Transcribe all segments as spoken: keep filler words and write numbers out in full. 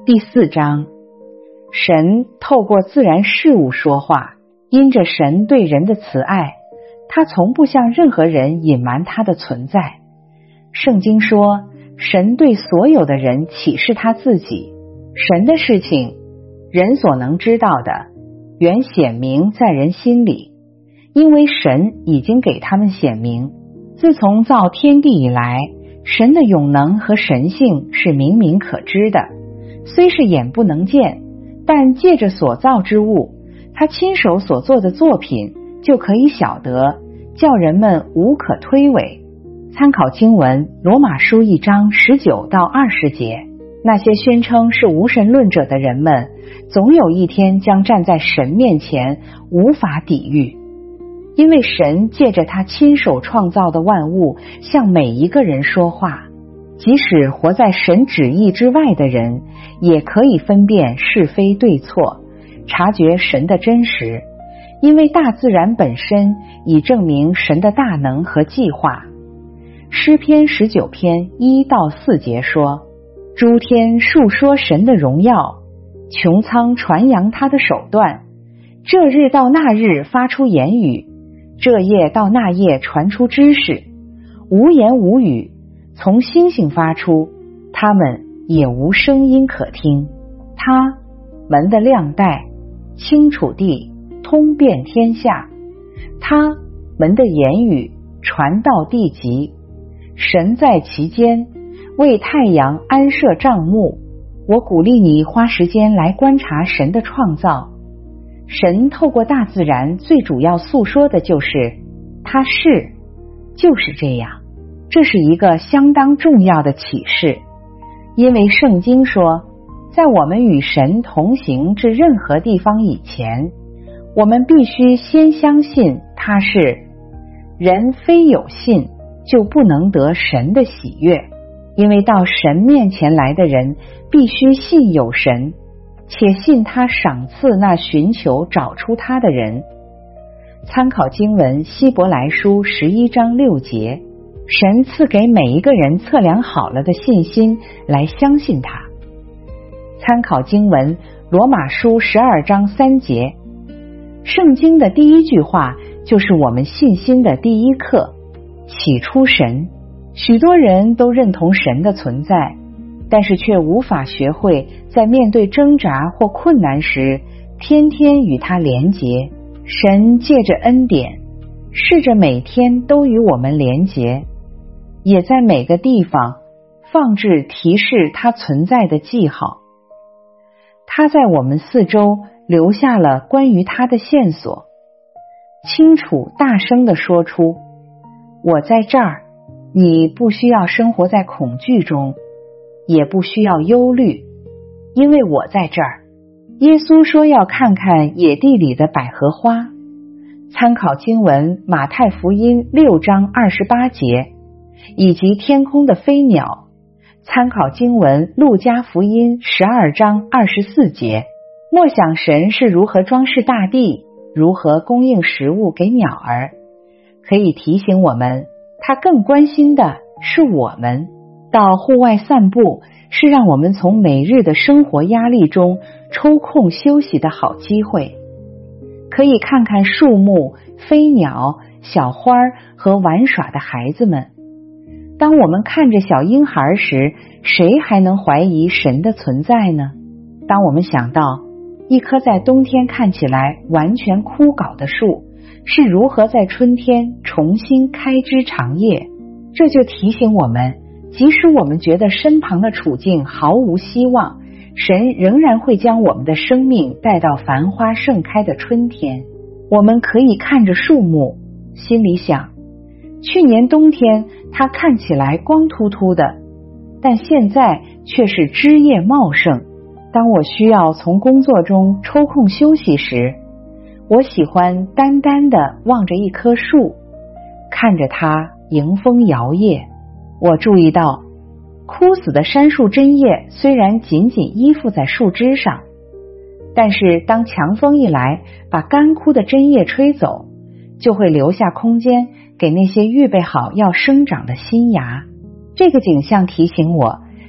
第四章，神透过自然事物说话，因着神对人的慈爱，他从不向任何人隐瞒他的存在。圣经说，神对所有的人启示他自己，神的事情，人所能知道的，原显明在人心里，因为神已经给他们显明。自从造天地以来，神的永能和神性是明明可知的，虽是眼不能见，但借着所造之物，他亲手所做的作品，就可以晓得，叫人们无可推诿。参考经文罗马书一章十九到二十节，那些宣称是无神论者的人们，总有一天将站在神面前，无法抵御。因为神借着他亲手创造的万物，向每一个人说话，即使活在神旨意之外的人，也可以分辨是非对错，察觉神的真实，因为大自然本身已证明神的大能和计划。诗篇十九篇一到四节说，诸天述说神的荣耀，穹苍传扬他的手段，这日到那日发出言语，这夜到那夜传出知识，无言无语，从星星发出，他们也无声音可听。他门的亮带清楚地通遍天下，他门的言语传到地极，神在其间，为太阳安设帐幕。我鼓励你花时间来观察神的创造。神透过大自然最主要诉说的就是他是，就是这样。这是一个相当重要的启示，因为圣经说，在我们与神同行至任何地方以前，我们必须先相信他是。人非有信，就不能得神的喜悦，因为到神面前来的人必须信有神，且信他赏赐那寻求找出他的人。参考经文希伯来书十一章六节，神赐给每一个人测量好了的信心来相信他。参考经文罗马书十二章三节，圣经的第一句话就是我们信心的第一课，起初神。许多人都认同神的存在，但是却无法学会在面对挣扎或困难时，天天与他连结。神借着恩典，试着每天都与我们连结，也在每个地方放置提示他存在的记号。他在我们四周留下了关于他的线索，清楚大声地说出，我在这儿。你不需要生活在恐惧中，也不需要忧虑，因为我在这儿。耶稣说要看看野地里的百合花。参考经文马太福音六章二十八节，以及天空的飞鸟。参考经文路加福音十二章二十四节。默想神是如何装饰大地，如何供应食物给鸟儿，可以提醒我们，他更关心的是我们。到户外散步是让我们从每日的生活压力中抽空休息的好机会，可以看看树木、飞鸟、小花和玩耍的孩子们。当我们看着小婴孩时，谁还能怀疑神的存在呢？当我们想到一棵在冬天看起来完全枯槁的树是如何在春天重新开枝长叶，这就提醒我们，即使我们觉得身旁的处境毫无希望，神仍然会将我们的生命带到繁花盛开的春天。我们可以看着树木，心里想，去年冬天它看起来光秃秃的，但现在却是枝叶茂盛。当我需要从工作中抽空休息时，我喜欢单单地望着一棵树，看着它迎风摇曳。我注意到，枯死的杉树针叶虽然紧紧依附在树枝上，但是当强风一来，把干枯的针叶吹走，就会留下空间给那些预备好要生长的新芽。这个景象提醒我，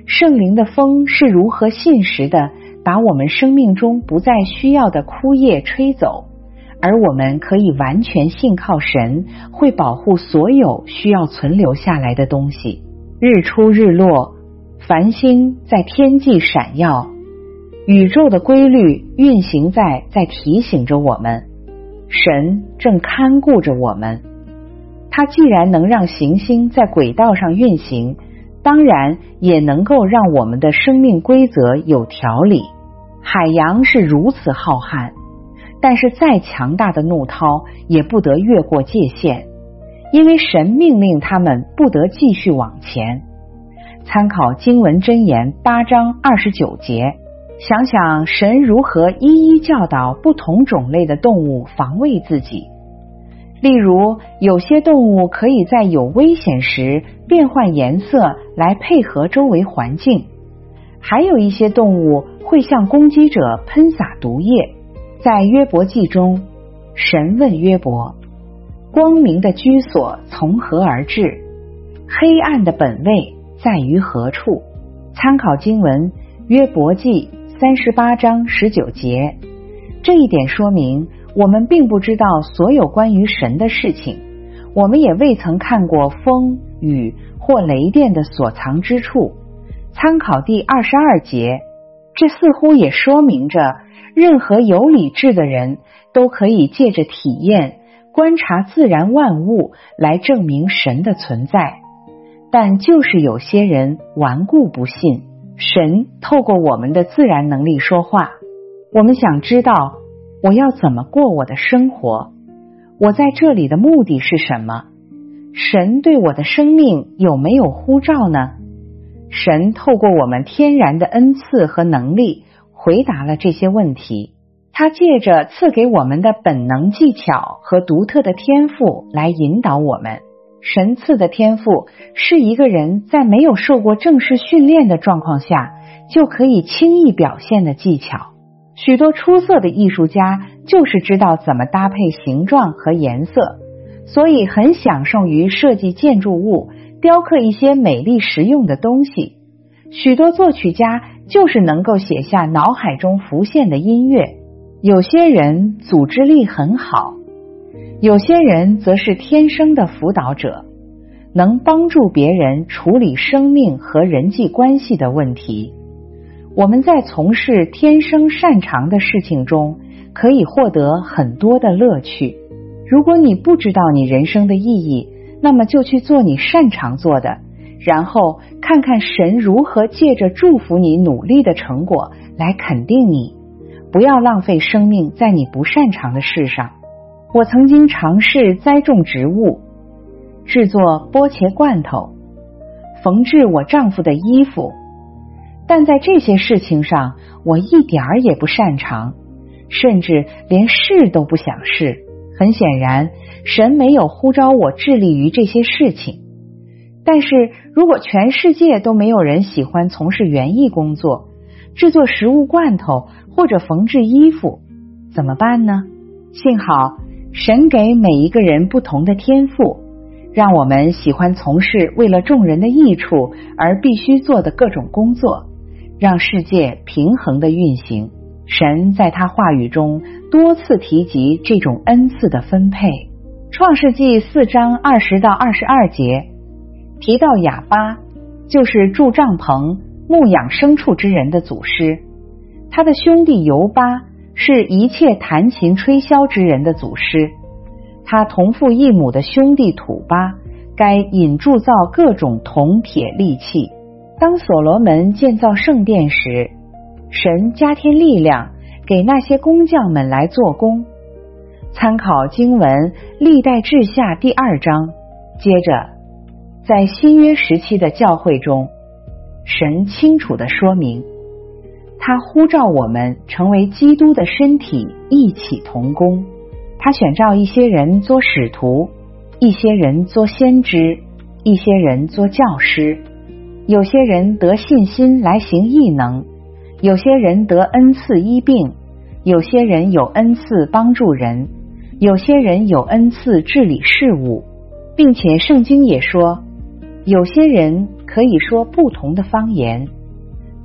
圣灵的风是如何信实的把我们生命中不再需要的枯叶吹走，而我们可以完全信靠神，会保护所有需要存留下来的东西。日出日落，繁星在天际闪耀，宇宙的规律运行在在提醒着我们，神正看顾着我们。他既然能让行星在轨道上运行，当然也能够让我们的生命规则有条理。海洋是如此浩瀚，但是再强大的怒涛也不得越过界限，因为神命令他们不得继续往前。参考经文箴言八章二十九节，想想神如何一一教导不同种类的动物防卫自己。例如，有些动物可以在有危险时变换颜色来配合周围环境，还有一些动物会向攻击者喷洒毒液。在约伯记中，神问约伯，光明的居所从何而至？黑暗的本位在于何处？参考经文约伯记三十八章十九节。这一点说明我们并不知道所有关于神的事情，我们也未曾看过风、雨或雷电的所藏之处。参考第二十二节，这似乎也说明着任何有理智的人都可以借着体验、观察自然万物来证明神的存在。但就是有些人顽固不信，神透过我们的自然能力说话。我们想知道，我要怎么过我的生活？我在这里的目的是什么？神对我的生命有没有呼召呢？神透过我们天然的恩赐和能力回答了这些问题。他借着赐给我们的本能技巧和独特的天赋来引导我们。神赐的天赋是一个人在没有受过正式训练的状况下就可以轻易表现的技巧。许多出色的艺术家就是知道怎么搭配形状和颜色，所以很享受于设计建筑物，雕刻一些美丽实用的东西。许多作曲家就是能够写下脑海中浮现的音乐。有些人组织力很好，有些人则是天生的辅导者，能帮助别人处理生命和人际关系的问题。我们在从事天生擅长的事情中，可以获得很多的乐趣。如果你不知道你人生的意义，那么就去做你擅长做的，然后看看神如何借着祝福你努力的成果来肯定你。不要浪费生命在你不擅长的事上。我曾经尝试栽种植物，制作波茄罐头，缝制我丈夫的衣服，但在这些事情上我一点儿也不擅长，甚至连试都不想试。很显然，神没有呼召我致力于这些事情。但是如果全世界都没有人喜欢从事园艺工作，制作食物罐头或者缝制衣服，怎么办呢？幸好神给每一个人不同的天赋，让我们喜欢从事为了众人的益处而必须做的各种工作，让世界平衡的运行。神在他话语中多次提及这种恩赐的分配。创世纪四章二十到二十二节提到亚巴，就是筑帐篷牧养牲畜之人的祖师。他的兄弟犹巴是一切弹琴吹箫之人的祖师。他同父异母的兄弟土巴该引铸造各种铜铁利器。当所罗门建造圣殿时，神加添力量给那些工匠们来做工。参考经文历代志下第二章。接着在新约时期的教会中，神清楚地说明，他呼召我们成为基督的身体，一起同工。他选召一些人做使徒，一些人做先知，一些人做教师，有些人得信心来行异能，有些人得恩赐医病，有些人有恩赐帮助人，有些人有恩赐治理事务，并且圣经也说，有些人可以说不同的方言，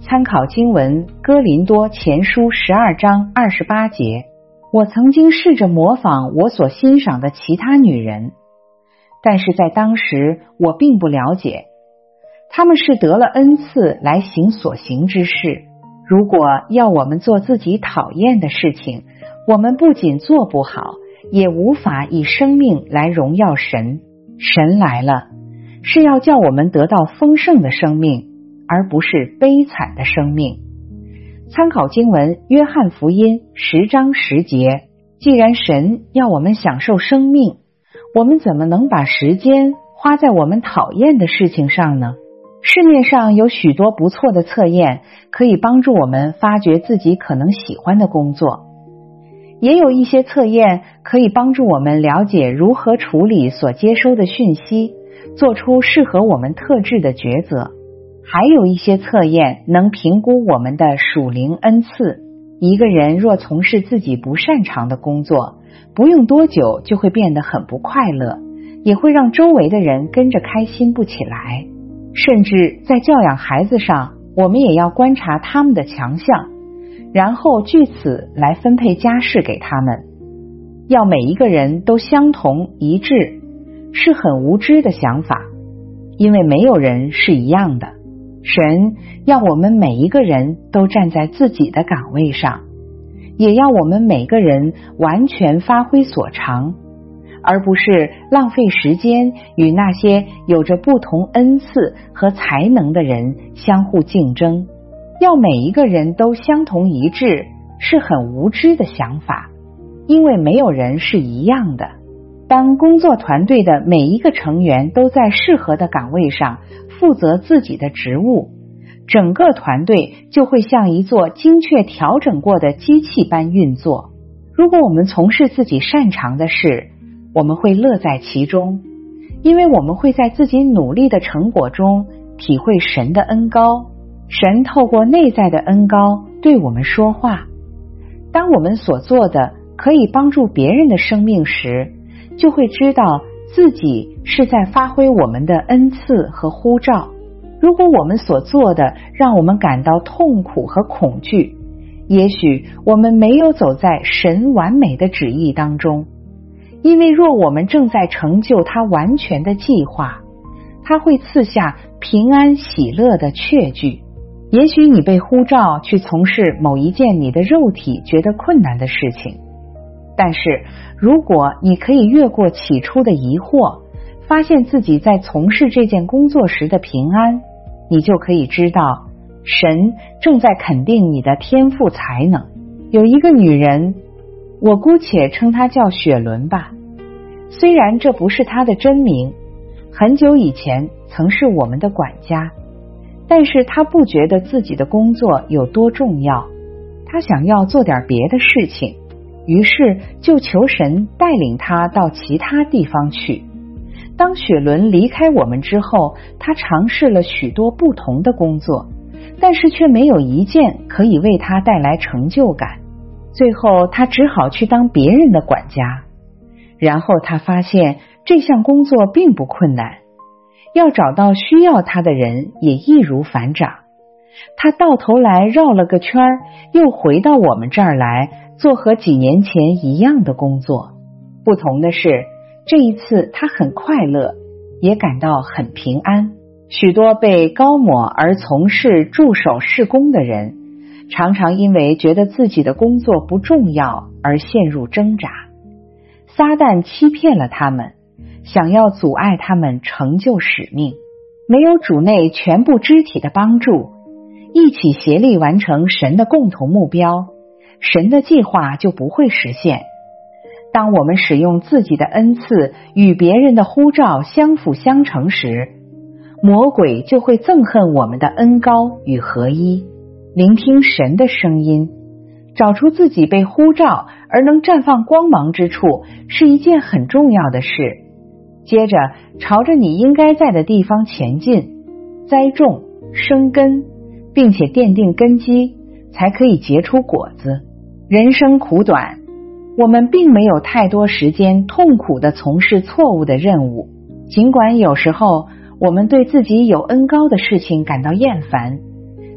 参考经文哥林多前书十二章二十八节，我曾经试着模仿我所欣赏的其他女人，但是在当时我并不了解，她们是得了恩赐来行所行之事。如果要我们做自己讨厌的事情，我们不仅做不好，也无法以生命来荣耀神。神来了，是要叫我们得到丰盛的生命，而不是悲惨的生命。参考经文约翰福音十章十节，既然神要我们享受生命，我们怎么能把时间花在我们讨厌的事情上呢？市面上有许多不错的测验，可以帮助我们发掘自己可能喜欢的工作。也有一些测验可以帮助我们了解如何处理所接收的讯息，做出适合我们特质的抉择。还有一些测验能评估我们的属灵恩赐。一个人若从事自己不擅长的工作，不用多久就会变得很不快乐，也会让周围的人跟着开心不起来。甚至在教养孩子上，我们也要观察他们的强项，然后据此来分配家事给他们。要每一个人都相同一致，是很无知的想法，因为没有人是一样的。神要我们每一个人都站在自己的岗位上，也要我们每个人完全发挥所长，而不是浪费时间与那些有着不同恩赐和才能的人相互竞争。要每一个人都相同一致，是很无知的想法，因为没有人是一样的。当工作团队的每一个成员都在适合的岗位上负责自己的职务，整个团队就会像一座精确调整过的机器般运作。如果我们从事自己擅长的事，我们会乐在其中，因为我们会在自己努力的成果中体会神的恩膏。神透过内在的恩膏对我们说话。当我们所做的可以帮助别人的生命时，就会知道自己是在发挥我们的恩赐和呼召。如果我们所做的让我们感到痛苦和恐惧，也许我们没有走在神完美的旨意当中。因为若我们正在成就他完全的计划，他会赐下平安喜乐的确据。也许你被呼召去从事某一件你的肉体觉得困难的事情，但是如果你可以越过起初的疑惑，发现自己在从事这件工作时的平安，你就可以知道神正在肯定你的天赋才能。有一个女人，我姑且称她叫雪伦吧，虽然这不是她的真名，很久以前曾是我们的管家，但是她不觉得自己的工作有多重要，她想要做点别的事情，于是就求神带领她到其他地方去。当雪伦离开我们之后，她尝试了许多不同的工作，但是却没有一件可以为她带来成就感。最后她只好去当别人的管家。然后她发现这项工作并不困难，要找到需要她的人也易如反掌。她到头来绕了个圈，又回到我们这儿来做和几年前一样的工作。不同的是，这一次她很快乐，也感到很平安。许多被高抹而从事助手事工的人，常常因为觉得自己的工作不重要而陷入挣扎。撒旦欺骗了他们，想要阻碍他们成就使命。没有主内全部肢体的帮助，一起协力完成神的共同目标，神的计划就不会实现。当我们使用自己的恩赐与别人的呼召相辅相成时，魔鬼就会憎恨我们的恩膏与合一。聆听神的声音，找出自己被呼召而能绽放光芒之处，是一件很重要的事。接着朝着你应该在的地方前进，栽种、生根，并且奠定根基，才可以结出果子。人生苦短，我们并没有太多时间痛苦地从事错误的任务。尽管有时候我们对自己有恩膏的事情感到厌烦，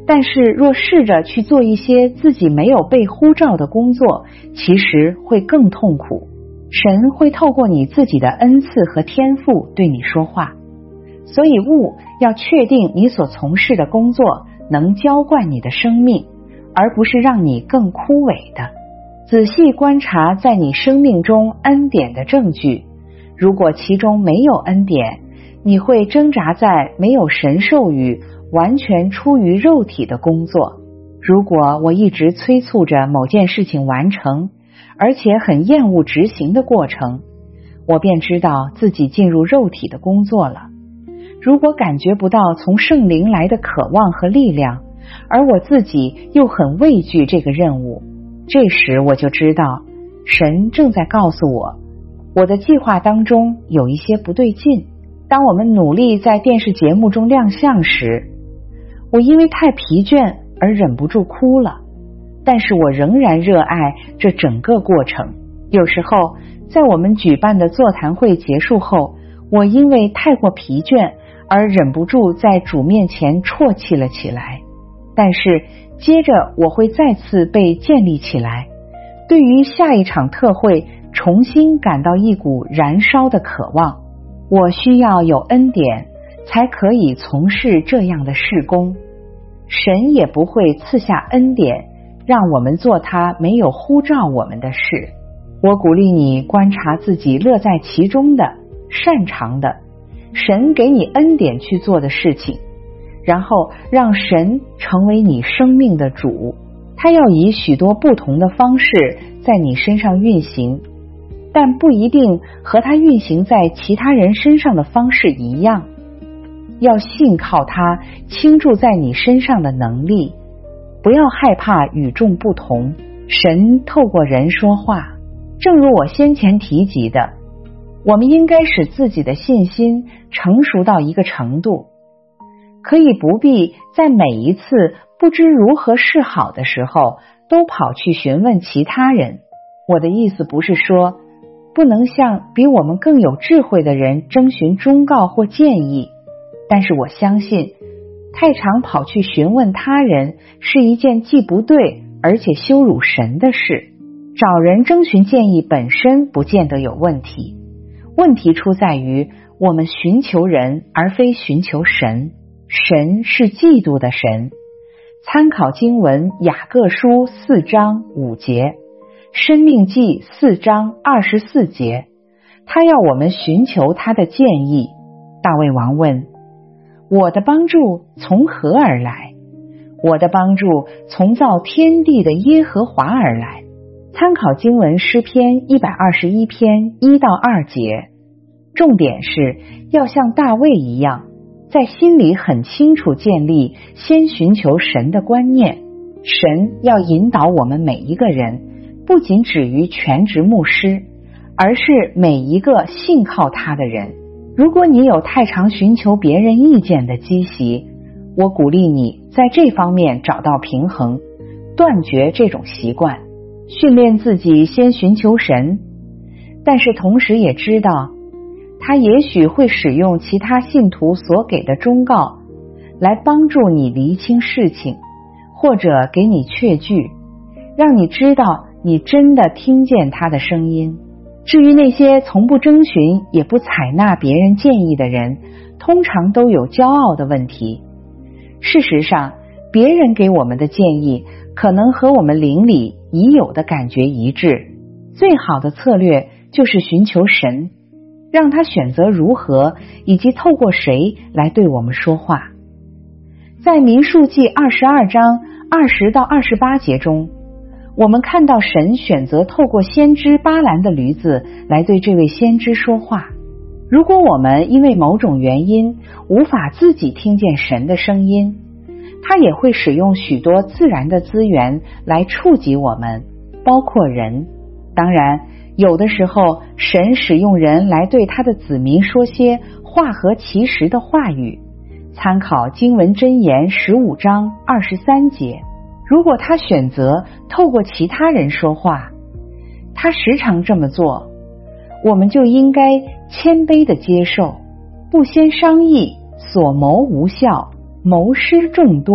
但是若试着去做一些自己没有被呼召的工作，其实会更痛苦。神会透过你自己的恩赐和天赋对你说话，所以务要确定你所从事的工作能浇灌你的生命，而不是让你更枯萎的。仔细观察在你生命中恩典的证据，如果其中没有恩典，你会挣扎在没有神授予、完全出于肉体的工作。如果我一直催促着某件事情完成，而且很厌恶执行的过程，我便知道自己进入肉体的工作了。如果感觉不到从圣灵来的渴望和力量，而我自己又很畏惧这个任务，这时我就知道神正在告诉我，我的计划当中有一些不对劲。当我们努力在电视节目中亮相时，我因为太疲倦而忍不住哭了，但是我仍然热爱这整个过程。有时候在我们举办的座谈会结束后，我因为太过疲倦而忍不住在主面前啜泣了起来，但是接着我会再次被建立起来，对于下一场特会重新感到一股燃烧的渴望。我需要有恩典才可以从事这样的事工，神也不会赐下恩典让我们做他没有呼召我们的事。我鼓励你观察自己乐在其中的、擅长的，神给你恩典去做的事情，然后让神成为你生命的主。他要以许多不同的方式在你身上运行，但不一定和他运行在其他人身上的方式一样。要信靠他倾注在你身上的能力，不要害怕与众不同。神透过人说话，正如我先前提及的，我们应该使自己的信心成熟到一个程度，可以不必在每一次不知如何是好的时候都跑去询问其他人。我的意思不是说不能向比我们更有智慧的人征询忠告或建议，但是我相信太常跑去询问他人是一件既不对而且羞辱神的事。找人征询建议本身不见得有问题，问题出在于我们寻求人而非寻求神。神是嫉妒的神。参考经文雅各书四章五节，申命记四章二十四节，他要我们寻求他的建议。大卫王问，我的帮助从何而来？我的帮助从造天地的耶和华而来。参考经文诗篇一百二十一篇一到二节，重点是要像大卫一样，在心里很清楚建立先寻求神的观念。神要引导我们每一个人，不仅止于全职牧师，而是每一个信靠他的人。如果你有太常寻求别人意见的积习，我鼓励你在这方面找到平衡，断绝这种习惯，训练自己先寻求神。但是同时也知道他也许会使用其他信徒所给的忠告来帮助你厘清事情，或者给你确据，让你知道你真的听见他的声音。至于那些从不征询也不采纳别人建议的人，通常都有骄傲的问题。事实上，别人给我们的建议可能和我们灵里已有的感觉一致。最好的策略就是寻求神，让他选择如何以及透过谁来对我们说话。在民数记二十二章二十到二十八节中，我们看到神选择透过先知巴兰的驴子来对这位先知说话。如果我们因为某种原因无法自己听见神的声音，他也会使用许多自然的资源来触及我们，包括人。当然，有的时候神使用人来对他的子民说些话合其实的话语。参考经文箴言十五章二十三节。如果他选择透过其他人说话，他时常这么做，我们就应该谦卑地接受，不先商议，所谋无效，谋失众多，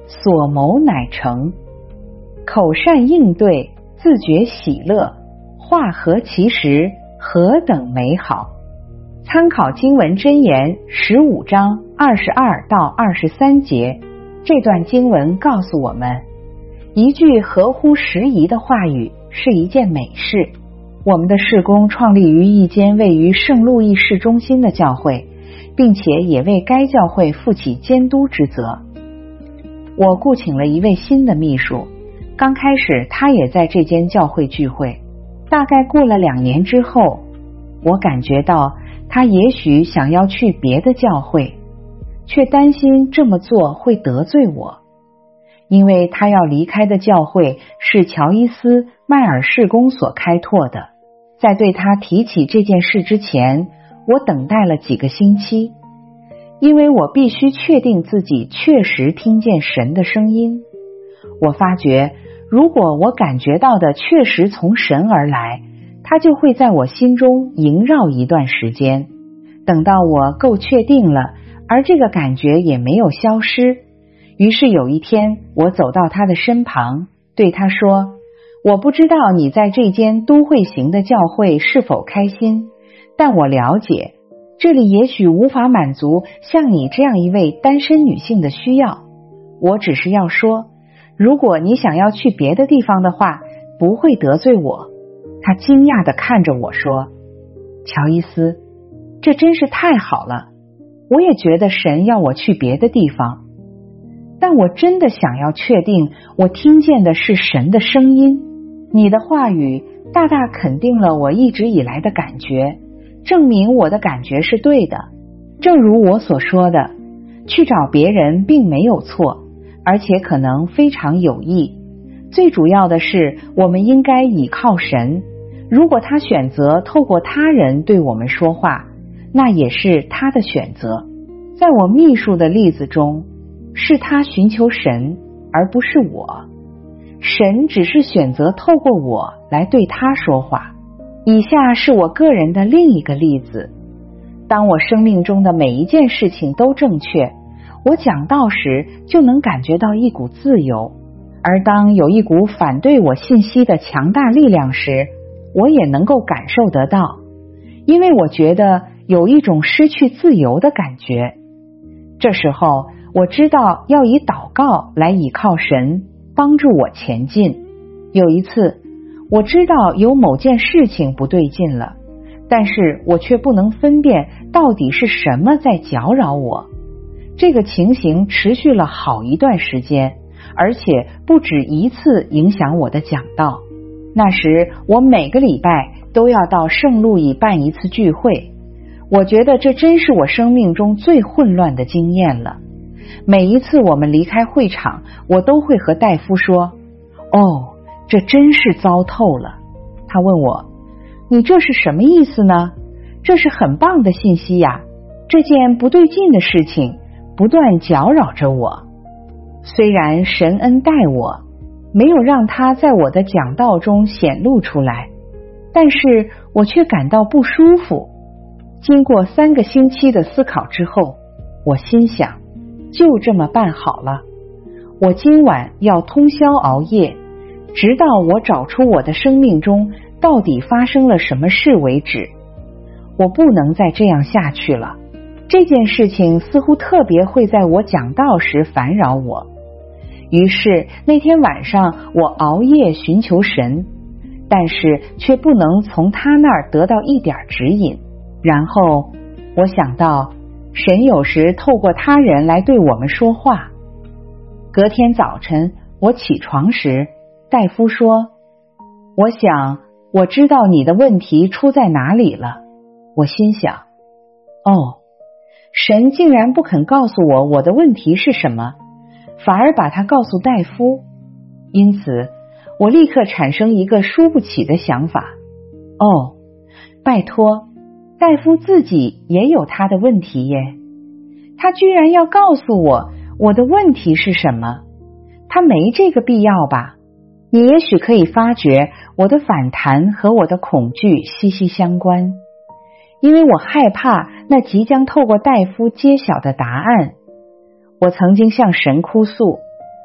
所谋乃成。口善应对，自觉喜乐，话合其时，何等美好。参考经文箴言十五章二十二到二十三节，这段经文告诉我们，一句合乎时宜的话语是一件美事。我们的事工创立于一间位于圣路易市中心的教会，并且也为该教会负起监督之责。我雇请了一位新的秘书，刚开始他也在这间教会聚会，大概过了两年之后，我感觉到他也许想要去别的教会，却担心这么做会得罪我，因为他要离开的教会是乔伊斯迈尔士公所开拓的。在对他提起这件事之前，我等待了几个星期，因为我必须确定自己确实听见神的声音。我发觉，如果我感觉到的确实从神而来，他就会在我心中萦绕一段时间。等到我够确定了，而这个感觉也没有消失，于是有一天，我走到他的身旁，对他说，我不知道你在这间都会型的教会是否开心，但我了解，这里也许无法满足像你这样一位单身女性的需要。我只是要说，如果你想要去别的地方的话，不会得罪我。他惊讶地看着我说，乔伊斯，这真是太好了，我也觉得神要我去别的地方，但我真的想要确定我听见的是神的声音。你的话语大大肯定了我一直以来的感觉，证明我的感觉是对的。正如我所说的，去找别人并没有错，而且可能非常有益。最主要的是，我们应该倚靠神。如果他选择透过他人对我们说话，那也是他的选择。在我秘书的例子中，是他寻求神，而不是我。神只是选择透过我来对他说话。以下是我个人的另一个例子。当我生命中的每一件事情都正确，我讲道时就能感觉到一股自由，而当有一股反对我信息的强大力量时，我也能够感受得到，因为我觉得有一种失去自由的感觉。这时候我知道要以祷告来倚靠神，帮助我前进。有一次，我知道有某件事情不对劲了，但是我却不能分辨到底是什么在搅扰我。这个情形持续了好一段时间，而且不止一次影响我的讲道。那时我每个礼拜都要到圣路易办一次聚会，我觉得这真是我生命中最混乱的经验了。每一次我们离开会场，我都会和戴夫说，哦，这真是糟透了。他问我，你这是什么意思呢？这是很棒的信息呀，这件不对劲的事情不断搅扰着我。虽然神恩待我，没有让他在我的讲道中显露出来，但是我却感到不舒服。经过三个星期的思考之后，我心想，就这么办好了。我今晚要通宵熬夜，直到我找出我的生命中到底发生了什么事为止。我不能再这样下去了。这件事情似乎特别会在我讲道时烦扰我。于是那天晚上我熬夜寻求神，但是却不能从他那儿得到一点指引。然后我想到，神有时透过他人来对我们说话。隔天早晨我起床时，戴夫说，我想我知道你的问题出在哪里了。我心想，哦，神竟然不肯告诉我我的问题是什么，反而把它告诉戴夫。因此我立刻产生一个输不起的想法，哦，拜托，戴夫自己也有他的问题耶，他居然要告诉我我的问题是什么？他没这个必要吧？你也许可以发觉我的反弹和我的恐惧息息相关，因为我害怕那即将透过戴夫揭晓的答案。我曾经向神哭诉，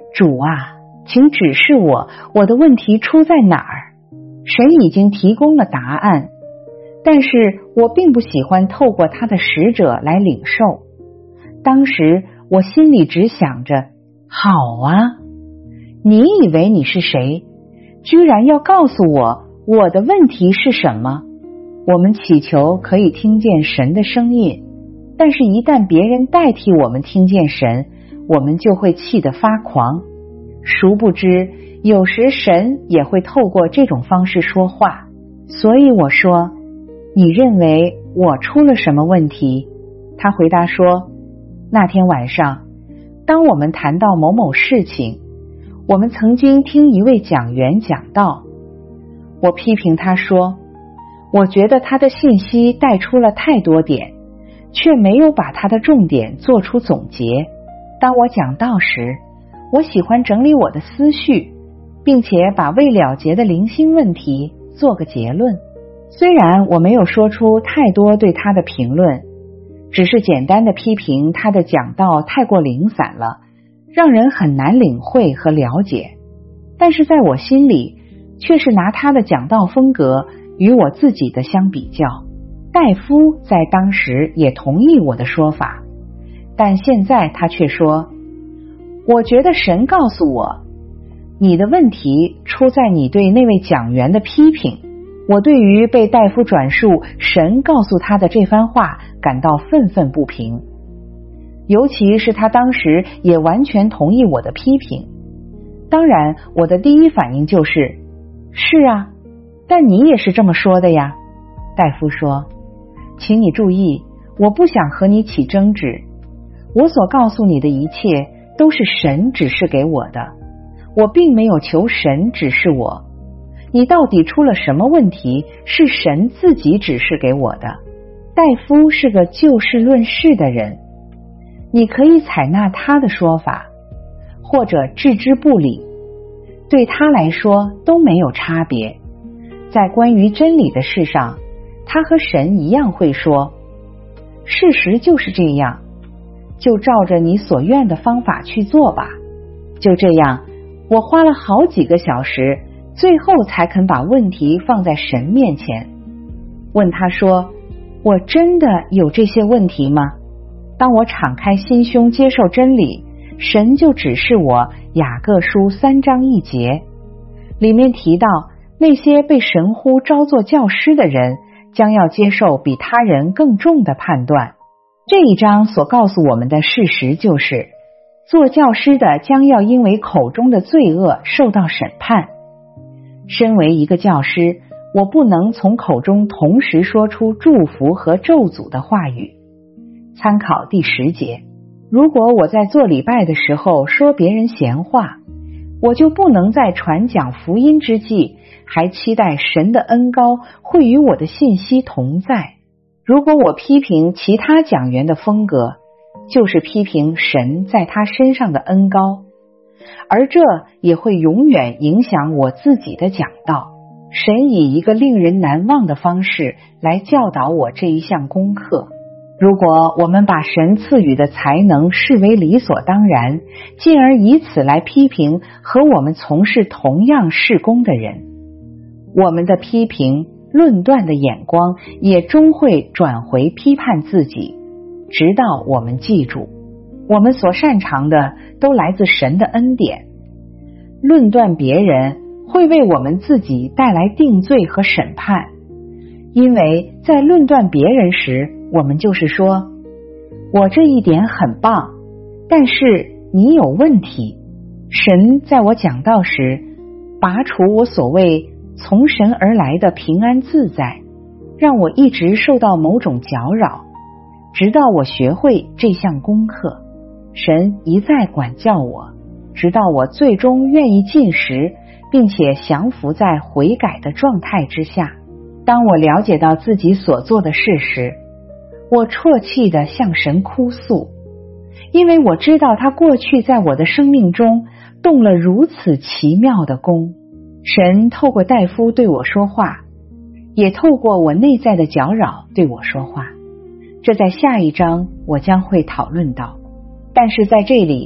主啊，请指示我，我的问题出在哪儿？神已经提供了答案，但是我并不喜欢透过他的使者来领受。当时我心里只想着，好啊，你以为你是谁？居然要告诉我我的问题是什么？我们祈求可以听见神的声音，但是一旦别人代替我们听见神，我们就会气得发狂。殊不知，有时神也会透过这种方式说话。所以我说，你认为我出了什么问题？他回答说，那天晚上，当我们谈到某某事情，我们曾经听一位讲员讲道，我批评他说，我觉得他的信息带出了太多点，却没有把他的重点做出总结。当我讲道时，我喜欢整理我的思绪，并且把未了结的灵性问题做个结论。虽然我没有说出太多对他的评论，只是简单的批评他的讲道太过零散了，让人很难领会和了解，但是在我心里却是拿他的讲道风格与我自己的相比较。戴夫在当时也同意我的说法，但现在他却说，我觉得神告诉我，你的问题出在你对那位讲员的批评。我对于被戴夫转述神告诉他的这番话感到愤愤不平，尤其是他当时也完全同意我的批评。当然，我的第一反应就是，是啊，但你也是这么说的呀。戴夫说，请你注意，我不想和你起争执，我所告诉你的一切都是神指示给我的，我并没有求神指示我。你到底出了什么问题，是神自己指示给我的。戴夫是个就事论事的人，你可以采纳他的说法，或者置之不理，对他来说都没有差别。在关于真理的事上，他和神一样会说，事实就是这样，就照着你所愿的方法去做吧。就这样，我花了好几个小时，最后才肯把问题放在神面前，问他说，我真的有这些问题吗？当我敞开心胸接受真理，神就指示我雅各书三章一节，里面提到那些被神呼召作教师的人将要接受比他人更重的判断。这一章所告诉我们的事实就是，做教师的将要因为口中的罪恶受到审判。身为一个教师，我不能从口中同时说出祝福和咒诅的话语。参考第十节，如果我在做礼拜的时候说别人闲话，我就不能在传讲福音之际还期待神的恩膏会与我的信息同在。如果我批评其他讲员的风格，就是批评神在他身上的恩膏，而这也会永远影响我自己的讲道。神以一个令人难忘的方式来教导我这一项功课。如果我们把神赐予的才能视为理所当然，进而以此来批评和我们从事同样事工的人，我们的批评论断的眼光也终会转回批判自己，直到我们记住，我们所擅长的都来自神的恩典。论断别人会为我们自己带来定罪和审判，因为在论断别人时，我们就是说，我这一点很棒，但是你有问题。神在我讲道时，拔除我所谓从神而来的平安自在，让我一直受到某种搅扰，直到我学会这项功课。神一再管教我，直到我最终愿意进食，并且降服在悔改的状态之下。当我了解到自己所做的事时，我啜泣地向神哭诉，因为我知道他过去在我的生命中动了如此奇妙的功。神透过戴夫对我说话，也透过我内在的搅扰对我说话，这在下一章我将会讨论到。但是在这里，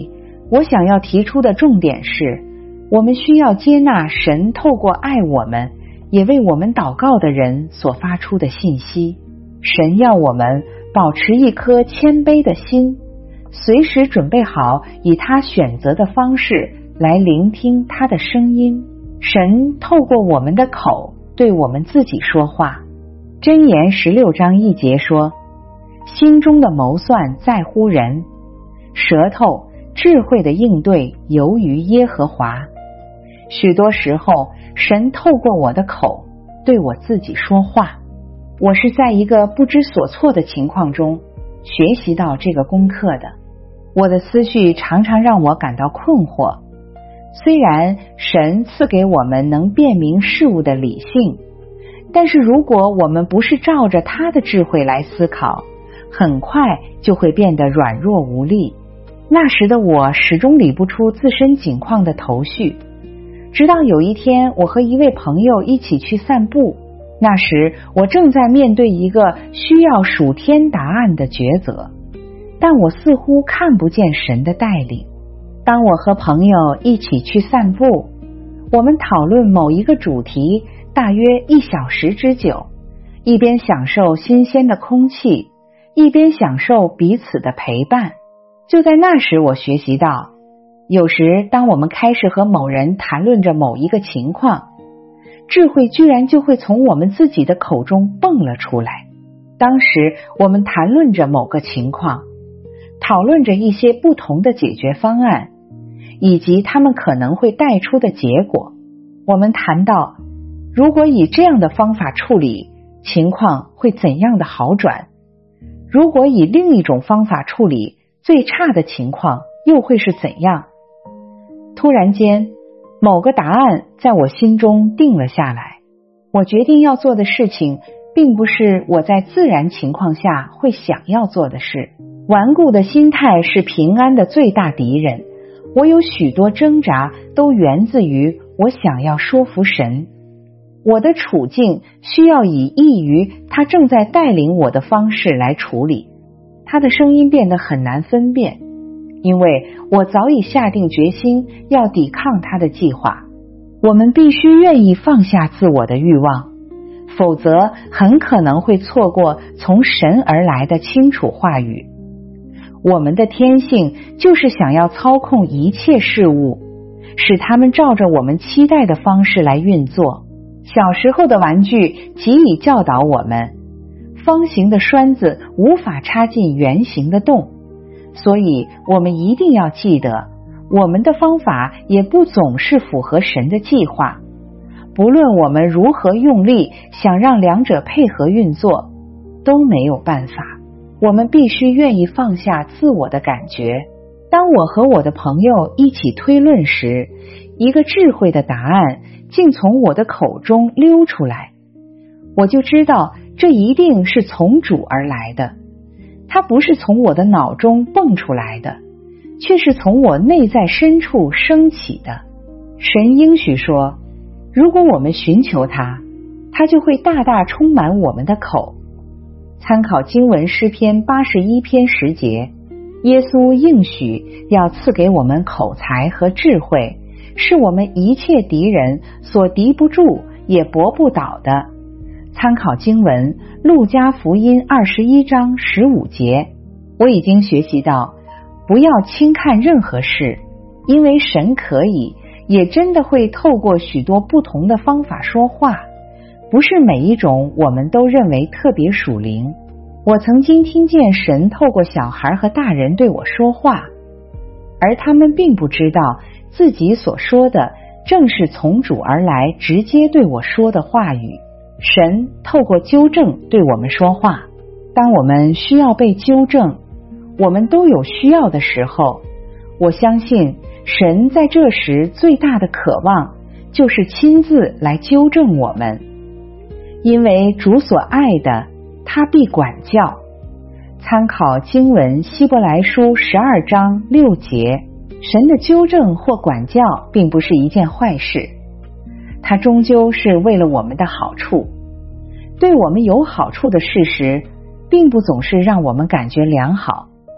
我想要提出的重点是，我们需要接纳神透过爱我们，也为我们祷告的人所发出的信息。神要我们保持一颗谦卑的心，随时准备好以他选择的方式来聆听他的声音。神透过我们的口对我们自己说话。箴言十六章一节说，心中的谋算在乎人，舌头智慧的应对由于耶和华。许多时候，神透过我的口对我自己说话。我是在一个不知所措的情况中学习到这个功课的。我的思绪常常让我感到困惑。虽然神赐给我们能辨明事物的理性，但是如果我们不是照着他的智慧来思考，很快就会变得软弱无力。那时的我始终理不出自身境况的头绪，直到有一天我和一位朋友一起去散步，那时我正在面对一个需要属天答案的抉择，但我似乎看不见神的带领。当我和朋友一起去散步，我们讨论某一个主题大约一小时之久，一边享受新鲜的空气，一边享受彼此的陪伴。就在那时，我学习到，有时当我们开始和某人谈论着某一个情况，智慧居然就会从我们自己的口中蹦了出来。当时我们谈论着某个情况，讨论着一些不同的解决方案，以及他们可能会带出的结果。我们谈到，如果以这样的方法处理，情况会怎样的好转？如果以另一种方法处理，最差的情况又会是怎样？突然间，某个答案在我心中定了下来。我决定要做的事情，并不是我在自然情况下会想要做的事。顽固的心态是平安的最大敌人。我有许多挣扎，都源自于我想要说服神。我的处境需要以异于他正在带领我的方式来处理。他的声音变得很难分辨，因为我早已下定决心要抵抗他的计划。我们必须愿意放下自我的欲望，否则很可能会错过从神而来的清楚话语。我们的天性就是想要操控一切事物，使他们照着我们期待的方式来运作。小时候的玩具极以教导我们，方形的栓子无法插进圆形的洞，所以我们一定要记得，我们的方法也不总是符合神的计划。不论我们如何用力想让两者配合运作，都没有办法。我们必须愿意放下自我的感觉。当我和我的朋友一起推论时，一个智慧的答案竟从我的口中溜出来，我就知道这一定是从主而来的。它不是从我的脑中蹦出来的，却是从我内在深处升起的。神应许说，如果我们寻求他，他就会大大充满我们的口。参考经文诗篇八十一篇十节，耶稣应许要赐给我们口才和智慧，是我们一切敌人所敌不住也搏不倒的。参考经文路加福音二十一章十五节。我已经学习到，不要轻看任何事，因为神可以也真的会透过许多不同的方法说话，不是每一种我们都认为特别属灵。我曾经听见神透过小孩和大人对我说话，而他们并不知道自己所说的正是从主而来直接对我说的话语。神透过纠正对我们说话。当我们需要被纠正，我们都有需要的时候，我相信神在这时最大的渴望就是亲自来纠正我们，因为主所爱的，他必管教。参考经文希伯来书十二章六节，神的纠正或管教并不是一件坏事，它终究是为了我们的好处。对我们有好处的事实，并不总是让我们感觉良好。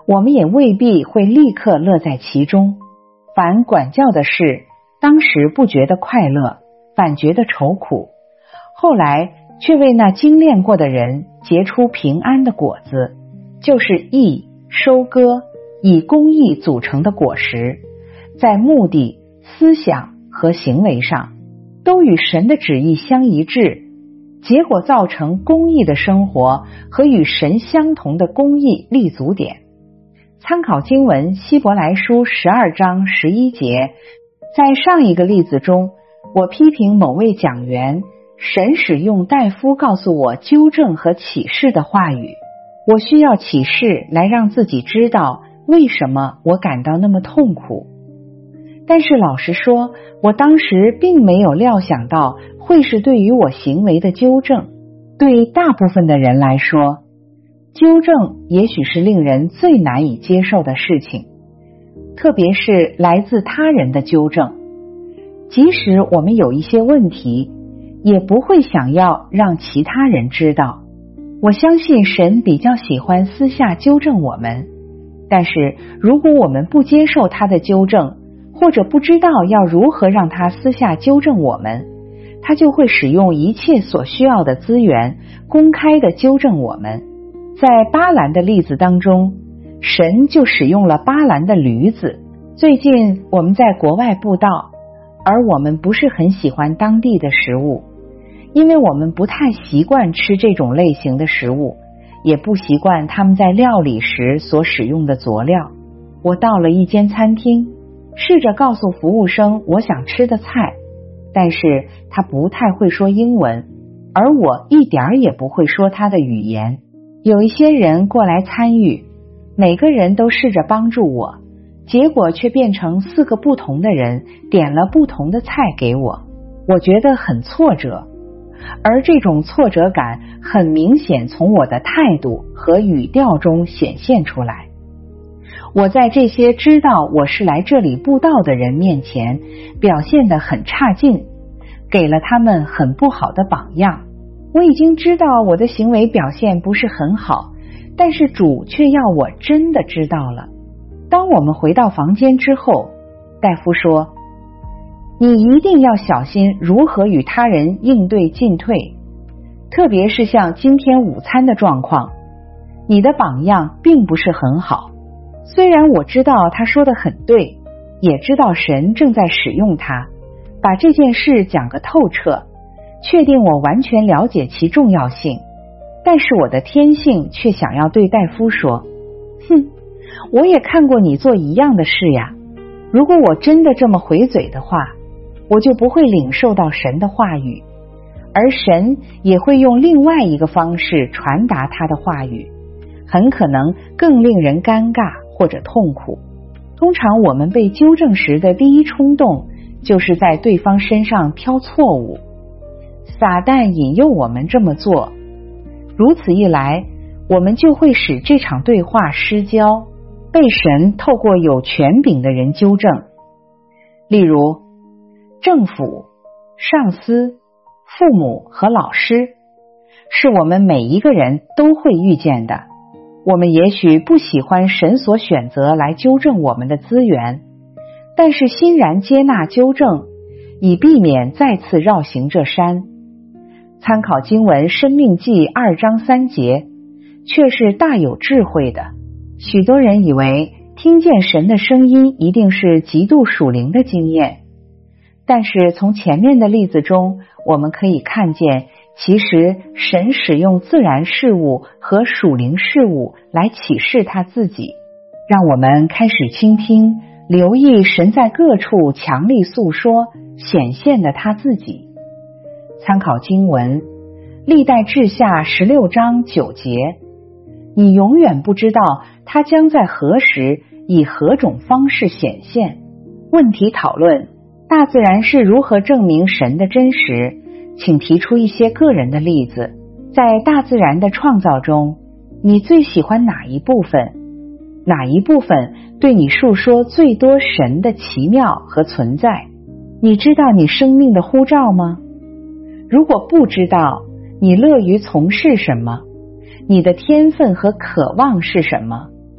我们也未必会立刻乐在其中。凡管教的事，当时不觉得快乐，反觉得愁苦，后来却为那精炼过的人结出平安的果子，就是义、收割，以公义组成的果实，在目的、思想和行为上都与神的旨意相一致，结果造成公义的生活和与神相同的公义立足点。参考经文希伯来书十二章十一节，在上一个例子中，我批评某位讲员，神使用大夫告诉我纠正和启示的话语，我需要启示来让自己知道为什么我感到那么痛苦。但是老实说，我当时并没有料想到会是对于我行为的纠正。对大部分的人来说，纠正也许是令人最难以接受的事情，特别是来自他人的纠正。即使我们有一些问题，也不会想要让其他人知道。我相信神比较喜欢私下纠正我们，但是如果我们不接受他的纠正，或者不知道要如何让他私下纠正我们，他就会使用一切所需要的资源，公开的纠正我们。在巴兰的例子当中，神就使用了巴兰的驴子。最近我们在国外布道，而我们不是很喜欢当地的食物，因为我们不太习惯吃这种类型的食物，也不习惯他们在料理时所使用的佐料。我到了一间餐厅，试着告诉服务生我想吃的菜，但是他不太会说英文，而我一点也不会说他的语言。有一些人过来参与，每个人都试着帮助我，结果却变成四个不同的人点了不同的菜给我，我觉得很挫折。而这种挫折感很明显从我的态度和语调中显现出来。我在这些知道我是来这里布道的人面前表现得很差劲，给了他们很不好的榜样。我已经知道我的行为表现不是很好，但是主却要我真的知道了。当我们回到房间之后，大夫说，你一定要小心如何与他人应对进退，特别是像今天午餐的状况，你的榜样并不是很好。虽然我知道他说的很对，也知道神正在使用他，把这件事讲个透彻，确定我完全了解其重要性，但是我的天性却想要对戴夫说，哼，我也看过你做一样的事呀。如果我真的这么回嘴的话，我就不会领受到神的话语，而神也会用另外一个方式传达他的话语，很可能更令人尴尬或者痛苦。通常我们被纠正时的第一冲动，就是在对方身上挑错误。撒旦引诱我们这么做，如此一来，我们就会使这场对话失焦，被神透过有权柄的人纠正。例如政府、上司、父母和老师，是我们每一个人都会遇见的。我们也许不喜欢神所选择来纠正我们的资源，但是欣然接纳纠正，以避免再次绕行这山。参考经文申命记二章三节，却是大有智慧的。许多人以为听见神的声音一定是极度属灵的经验，但是从前面的例子中，我们可以看见，其实神使用自然事物和属灵事物来启示他自己，让我们开始倾听，留意神在各处强力诉说显现的他自己。参考经文历代志下十六章九节，你永远不知道他将在何时以何种方式显现。问题讨论：大自然是如何证明神的真实？请提出一些个人的例子。在大自然的创造中，你最喜欢哪一部分？哪一部分对你述说最多神的奇妙和存在？你知道你生命的呼召吗？如果不知道，你乐于从事什么？你的天分和渴望是什么？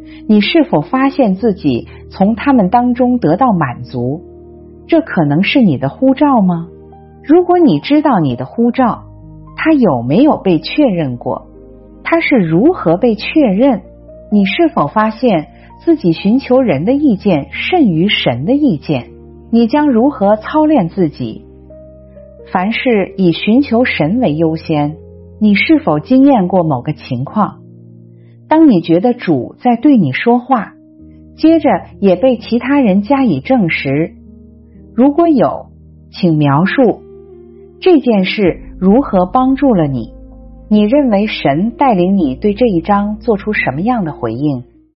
你是否发现自己从他们当中得到满足？这可能是你的呼召吗？如果你知道你的呼召，它有没有被确认过？它是如何被确认？你是否发现自己寻求人的意见甚于神的意见？你将如何操练自己？凡事以寻求神为优先。你是否经验过某个情况？当你觉得主在对你说话，接着也被其他人加以证实，如果有，请描述这件事如何帮助了你。你认为神带领你对这一章做出什么样的回应？